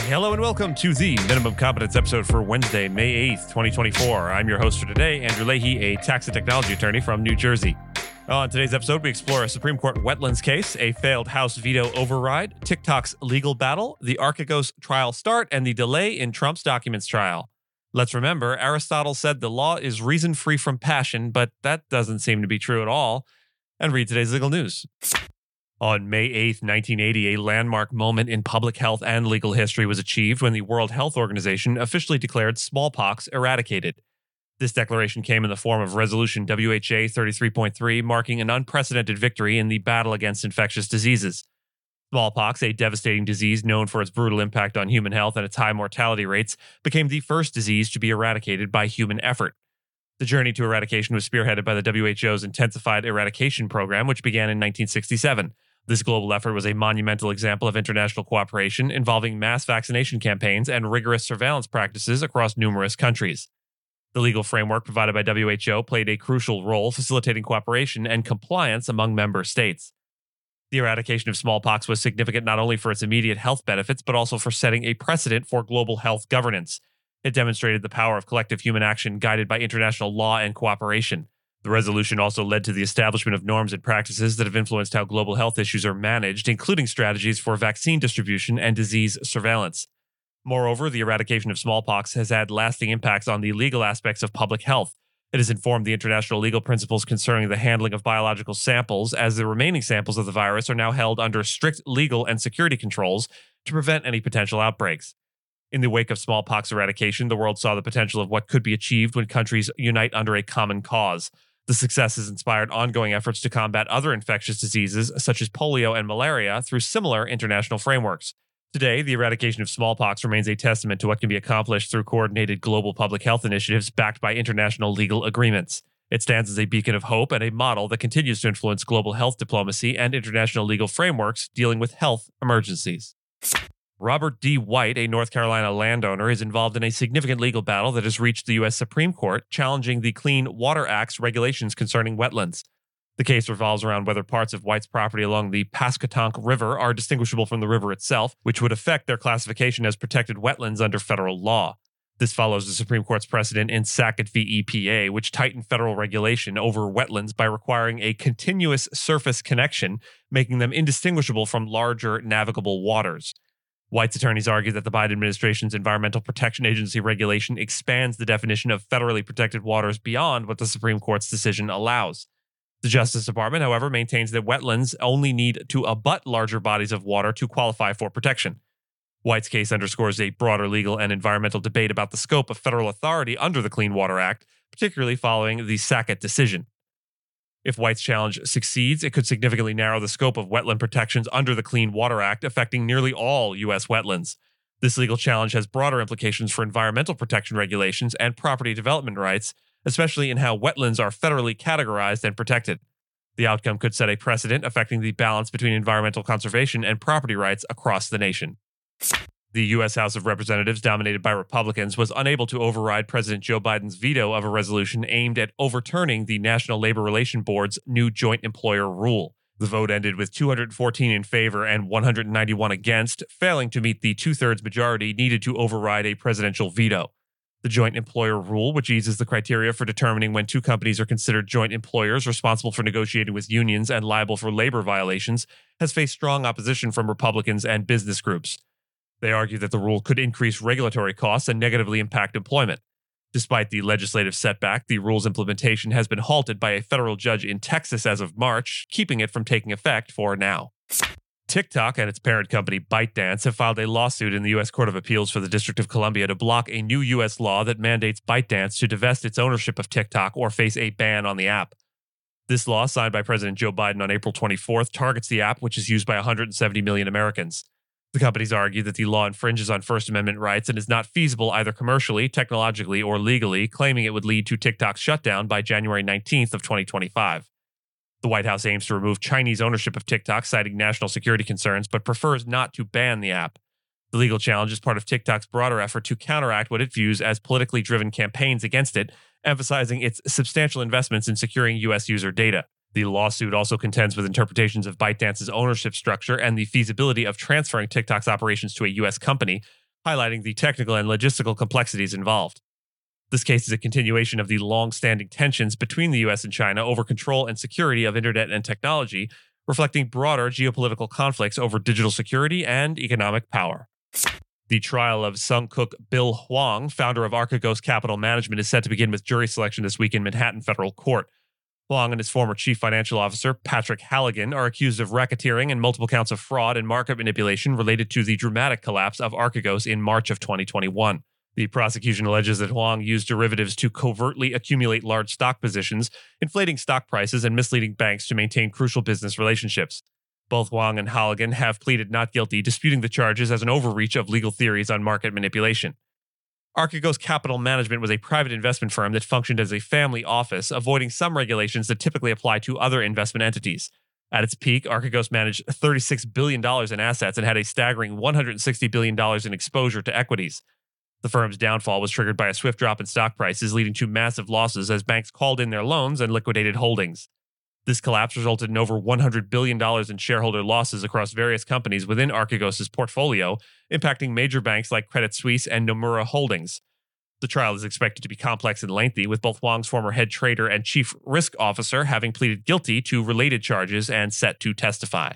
Hello and welcome to the Minimum Competence episode for Wednesday, May 8th, 2024. I'm your host for today, Andrew Leahy, a tax and technology attorney from New Jersey. On today's episode, we explore a Supreme Court wetlands case, a failed House veto override, TikTok's legal battle, the Archegos trial start, and the delay in Trump's documents trial. Let's remember, Aristotle said the law is reason free from passion, but that doesn't seem to be true at all. And read today's legal news. On May 8, 1980, a landmark moment in public health and legal history was achieved when the World Health Organization officially declared smallpox eradicated. This declaration came in the form of Resolution WHA 33.3, marking an unprecedented victory in the battle against infectious diseases. Smallpox, a devastating disease known for its brutal impact on human health and its high mortality rates, became the first disease to be eradicated by human effort. The journey to eradication was spearheaded by the WHO's Intensified Eradication Program, which began in 1967. This global effort was a monumental example of international cooperation involving mass vaccination campaigns and rigorous surveillance practices across numerous countries. The legal framework provided by WHO played a crucial role facilitating cooperation and compliance among member states. The eradication of smallpox was significant not only for its immediate health benefits, but also for setting a precedent for global health governance. It demonstrated the power of collective human action guided by international law and cooperation. The resolution also led to the establishment of norms and practices that have influenced how global health issues are managed, including strategies for vaccine distribution and disease surveillance. Moreover, the eradication of smallpox has had lasting impacts on the legal aspects of public health. It has informed the international legal principles concerning the handling of biological samples, as the remaining samples of the virus are now held under strict legal and security controls to prevent any potential outbreaks. In the wake of smallpox eradication, the world saw the potential of what could be achieved when countries unite under a common cause. The success has inspired ongoing efforts to combat other infectious diseases, such as polio and malaria, through similar international frameworks. Today, the eradication of smallpox remains a testament to what can be accomplished through coordinated global public health initiatives backed by international legal agreements. It stands as a beacon of hope and a model that continues to influence global health diplomacy and international legal frameworks dealing with health emergencies. Robert D. White, a North Carolina landowner, is involved in a significant legal battle that has reached the U.S. Supreme Court, challenging the Clean Water Act's regulations concerning wetlands. The case revolves around whether parts of White's property along the Pasquotank River are distinguishable from the river itself, which would affect their classification as protected wetlands under federal law. This follows the Supreme Court's precedent in Sackett v. EPA, which tightened federal regulation over wetlands by requiring a continuous surface connection, making them indistinguishable from larger navigable waters. White's attorneys argue that the Biden administration's Environmental Protection Agency regulation expands the definition of federally protected waters beyond what the Supreme Court's decision allows. The Justice Department, however, maintains that wetlands only need to abut larger bodies of water to qualify for protection. White's case underscores a broader legal and environmental debate about the scope of federal authority under the Clean Water Act, particularly following the Sackett decision. If White's challenge succeeds, it could significantly narrow the scope of wetland protections under the Clean Water Act, affecting nearly all U.S. wetlands. This legal challenge has broader implications for environmental protection regulations and property development rights, especially in how wetlands are federally categorized and protected. The outcome could set a precedent affecting the balance between environmental conservation and property rights across the nation. The U.S. House of Representatives, dominated by Republicans, was unable to override President Joe Biden's veto of a resolution aimed at overturning the National Labor Relations Board's new joint employer rule. The vote ended with 214 in favor and 191 against, failing to meet the two-thirds majority needed to override a presidential veto. The joint employer rule, which eases the criteria for determining when two companies are considered joint employers responsible for negotiating with unions and liable for labor violations, has faced strong opposition from Republicans and business groups. They argue that the rule could increase regulatory costs and negatively impact employment. Despite the legislative setback, the rule's implementation has been halted by a federal judge in Texas as of March, keeping it from taking effect for now. TikTok and its parent company ByteDance have filed a lawsuit in the U.S. Court of Appeals for the District of Columbia to block a new U.S. law that mandates ByteDance to divest its ownership of TikTok or face a ban on the app. This law, signed by President Joe Biden on April 24th, targets the app, which is used by 170 million Americans. The companies argue that the law infringes on First Amendment rights and is not feasible either commercially, technologically, or legally, claiming it would lead to TikTok's shutdown by January 19th of 2025. The White House aims to remove Chinese ownership of TikTok, citing national security concerns, but prefers not to ban the app. The legal challenge is part of TikTok's broader effort to counteract what it views as politically driven campaigns against it, emphasizing its substantial investments in securing U.S. user data. The lawsuit also contends with interpretations of ByteDance's ownership structure and the feasibility of transferring TikTok's operations to a U.S. company, highlighting the technical and logistical complexities involved. This case is a continuation of the long-standing tensions between the U.S. and China over control and security of internet and technology, reflecting broader geopolitical conflicts over digital security and economic power. The trial of Sung-Kook Bill Hwang, founder of Archegos Capital Management, is set to begin with jury selection this week in Manhattan Federal Court. Hwang and his former chief financial officer, Patrick Halligan, are accused of racketeering and multiple counts of fraud and market manipulation related to the dramatic collapse of Archegos in March of 2021. The prosecution alleges that Hwang used derivatives to covertly accumulate large stock positions, inflating stock prices and misleading banks to maintain crucial business relationships. Both Hwang and Halligan have pleaded not guilty, disputing the charges as an overreach of legal theories on market manipulation. Archegos Capital Management was a private investment firm that functioned as a family office, avoiding some regulations that typically apply to other investment entities. At its peak, Archegos managed $36 billion in assets and had a staggering $160 billion in exposure to equities. The firm's downfall was triggered by a swift drop in stock prices, leading to massive losses as banks called in their loans and liquidated holdings. This collapse resulted in over $100 billion in shareholder losses across various companies within Archegos' portfolio, impacting major banks like Credit Suisse and Nomura Holdings. The trial is expected to be complex and lengthy, with both Hwang's former head trader and chief risk officer having pleaded guilty to related charges and set to testify.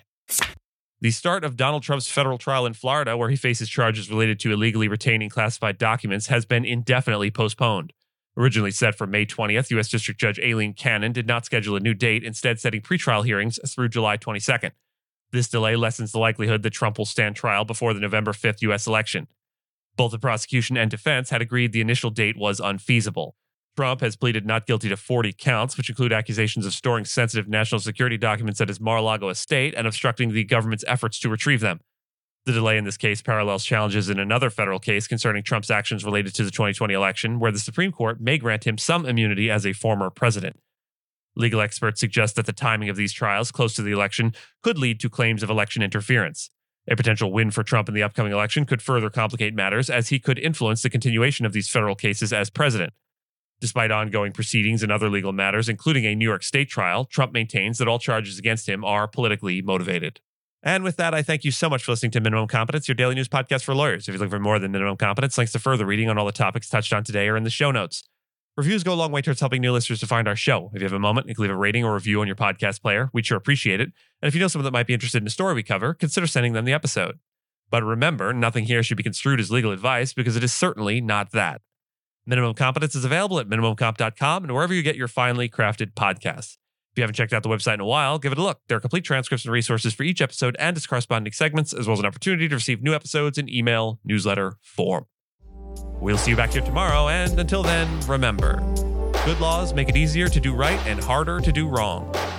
The start of Donald Trump's federal trial in Florida, where he faces charges related to illegally retaining classified documents, has been indefinitely postponed. Originally set for May 20th, U.S. District Judge Aileen Cannon did not schedule a new date, instead setting pretrial hearings through July 22nd. This delay lessens the likelihood that Trump will stand trial before the November 5th U.S. election. Both the prosecution and defense had agreed the initial date was unfeasible. Trump has pleaded not guilty to 40 counts, which include accusations of storing sensitive national security documents at his Mar-a-Lago estate and obstructing the government's efforts to retrieve them. The delay in this case parallels challenges in another federal case concerning Trump's actions related to the 2020 election, where the Supreme Court may grant him some immunity as a former president. Legal experts suggest that the timing of these trials close to the election could lead to claims of election interference. A potential win for Trump in the upcoming election could further complicate matters, as he could influence the continuation of these federal cases as president. Despite ongoing proceedings and other legal matters, including a New York State trial, Trump maintains that all charges against him are politically motivated. And with that, I thank you so much for listening to Minimum Competence, your daily news podcast for lawyers. If you're looking for more than Minimum Competence, links to further reading on all the topics touched on today are in the show notes. Reviews go a long way towards helping new listeners to find our show. If you have a moment, you can leave a rating or review on your podcast player. We'd sure appreciate it. And if you know someone that might be interested in a story we cover, consider sending them the episode. But remember, nothing here should be construed as legal advice, because it is certainly not that. Minimum Competence is available at minimumcomp.com and wherever you get your finely crafted podcasts. If you haven't checked out the website in a while, give it a look. There are complete transcripts and resources for each episode and its corresponding segments, as well as an opportunity to receive new episodes in email, newsletter, form. We'll see you back here tomorrow, and until then, remember, good laws make it easier to do right and harder to do wrong.